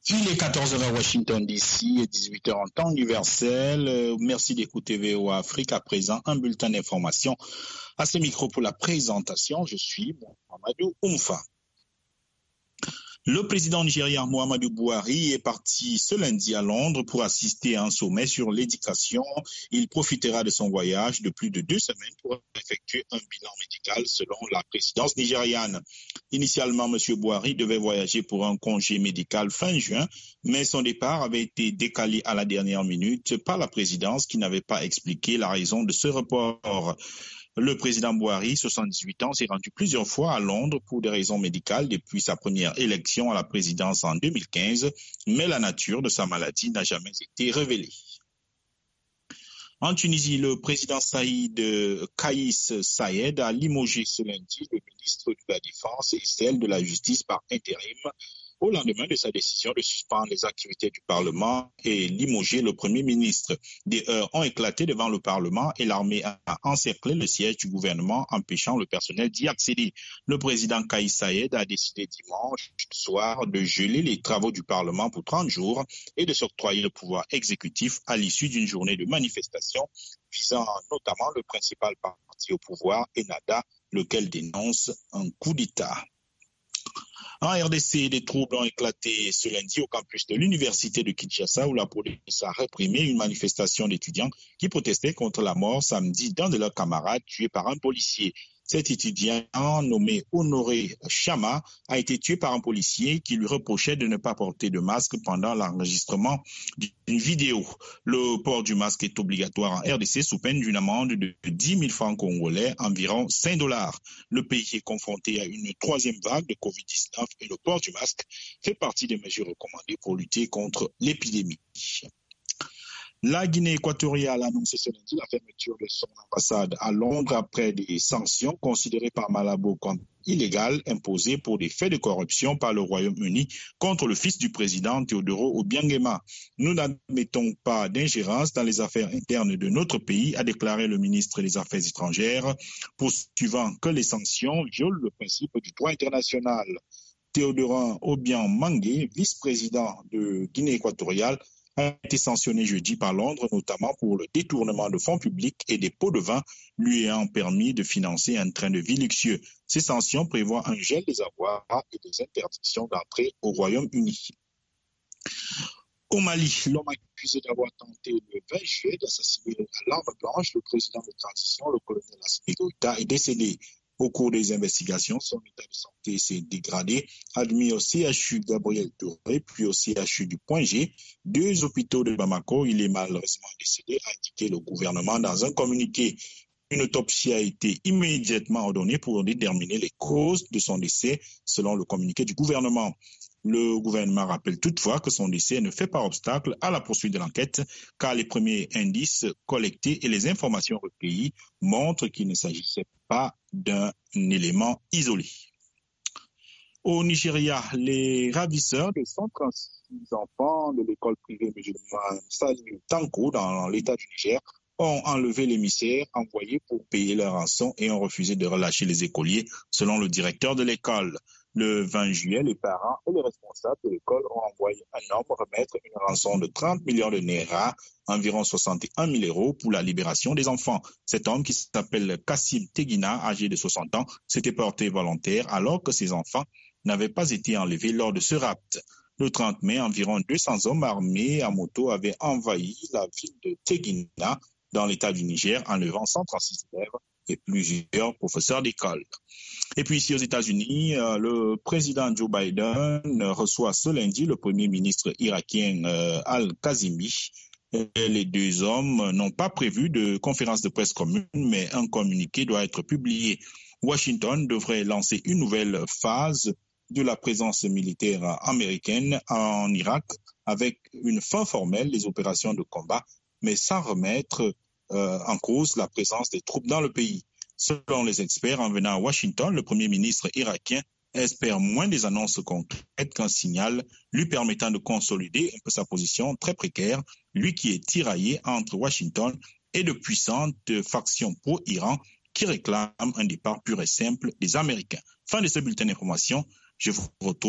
Il est 14h à Washington DC et 18h en temps universel. Merci d'écouter VOA Afrique. À présent, un bulletin d'information. À ce micro pour la présentation, je suis Mohamedou Oumfa. Le président nigérien Muhammadu Buhari est parti ce lundi à Londres pour assister à un sommet sur l'éducation. Il profitera de son voyage de plus de 2 semaines pour effectuer un bilan médical selon la présidence nigériane. Initialement, M. Buhari devait voyager pour un congé médical fin juin, mais son départ avait été décalé à la dernière minute par la présidence qui n'avait pas expliqué la raison de ce report. Le président Buhari, 78 ans, s'est rendu plusieurs fois à Londres pour des raisons médicales depuis sa première élection à la présidence en 2015, mais la nature de sa maladie n'a jamais été révélée. En Tunisie, le président Kais Saied a limogé ce lundi le ministre de la Défense et celle de la Justice par intérim au lendemain de sa décision de suspendre les activités du Parlement et limoger le Premier ministre. Des heurts ont éclaté devant le Parlement et l'armée a encerclé le siège du gouvernement, empêchant le personnel d'y accéder. Le président Kais Saied a décidé dimanche soir de geler les travaux du Parlement pour 30 jours et de s'octroyer le pouvoir exécutif à l'issue d'une journée de manifestation visant notamment le principal parti au pouvoir, Ennahda, lequel dénonce un coup d'État. En RDC, des troubles ont éclaté ce lundi au campus de l'université de Kinshasa où la police a réprimé une manifestation d'étudiants qui protestaient contre la mort samedi d'un de leurs camarades tué par un policier. Cet étudiant nommé Honoré Chama a été tué par un policier qui lui reprochait de ne pas porter de masque pendant l'enregistrement d'une vidéo. Le port du masque est obligatoire en RDC sous peine d'une amende de 10 000 francs congolais, environ $5. Le pays est confronté à une troisième vague de Covid-19 et le port du masque fait partie des mesures recommandées pour lutter contre l'épidémie. La Guinée équatoriale a annoncé ce lundi la fermeture de son ambassade à Londres après des sanctions considérées par Malabo comme illégales imposées pour des faits de corruption par le Royaume-Uni contre le fils du président Teodoro Obiangema. Nous n'admettons pas d'ingérence dans les affaires internes de notre pays, a déclaré le ministre des Affaires étrangères, poursuivant que les sanctions violent le principe du droit international. Théodorin Obiang Mangué, vice-président de Guinée équatoriale, a été sanctionné jeudi par Londres, notamment pour le détournement de fonds publics et des pots de vin lui ayant permis de financer un train de vie luxueux. Ces sanctions prévoient un gel des avoirs et des interdictions d'entrée au Royaume-Uni. Au Mali, l'homme accusé d'avoir tenté le 20 juillet d'assassiner à l'arme blanche le président de transition, le colonel Assimi Goïta, est décédé. Au cours des investigations, son état de santé s'est dégradé, admis au CHU Gabriel Touré, puis au CHU du Point G, 2 hôpitaux de Bamako. Il est malheureusement décédé, a indiqué le gouvernement dans un communiqué. Une autopsie a été immédiatement ordonnée pour déterminer les causes de son décès, selon le communiqué du gouvernement. Le gouvernement rappelle toutefois que son décès ne fait pas obstacle à la poursuite de l'enquête, car les premiers indices collectés et les informations recueillies montrent qu'il ne s'agissait pas d'un élément isolé. Au Nigeria, les ravisseurs de 136 enfants de l'école privée musulmane Saliu Tanko dans l'État du Niger ont enlevé l'émissaire envoyé pour payer leur rançon et ont refusé de relâcher les écoliers, selon le directeur de l'école. Le 20 juillet, les parents et les responsables de l'école ont envoyé un homme remettre une rançon de 30 millions de naira, environ 61 000 euros, pour la libération des enfants. Cet homme, qui s'appelle Kassim Teguina, âgé de 60 ans, s'était porté volontaire alors que ses enfants n'avaient pas été enlevés lors de ce rapt. Le 30 mai, environ 200 hommes armés à moto avaient envahi la ville de Teguina, dans l'État du Niger, enlevant 136 élèves et plusieurs professeurs d'école. Et puis ici aux États-Unis, le président Joe Biden reçoit ce lundi le premier ministre irakien Al-Kazimi. Les 2 hommes n'ont pas prévu de conférence de presse commune, mais un communiqué doit être publié. Washington devrait lancer une nouvelle phase de la présence militaire américaine en Irak avec une fin formelle des opérations de combat, mais sans remettre en cause la présence des troupes dans le pays. Selon les experts, en venant à Washington, le premier ministre irakien espère moins des annonces concrètes qu'un signal lui permettant de consolider un peu sa position très précaire, lui qui est tiraillé entre Washington et de puissantes factions pro-Iran qui réclament un départ pur et simple des Américains. Fin de ce bulletin d'information. Je vous retrouve